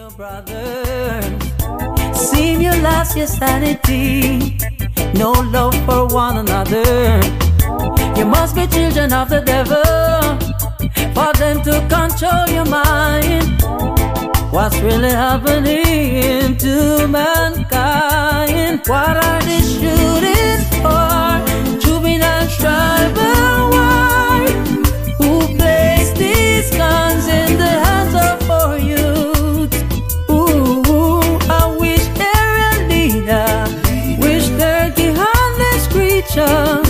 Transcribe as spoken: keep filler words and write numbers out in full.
your brother. Seem you lost your sanity. No love for one another. You must be children of the devil for them to control your mind. What's really happening to mankind? What are they shooting for? Juvenile tribal war. Who placed these guns in the hands of our youth? Ooh, I wish they're a leader. Wish they're behind this creature.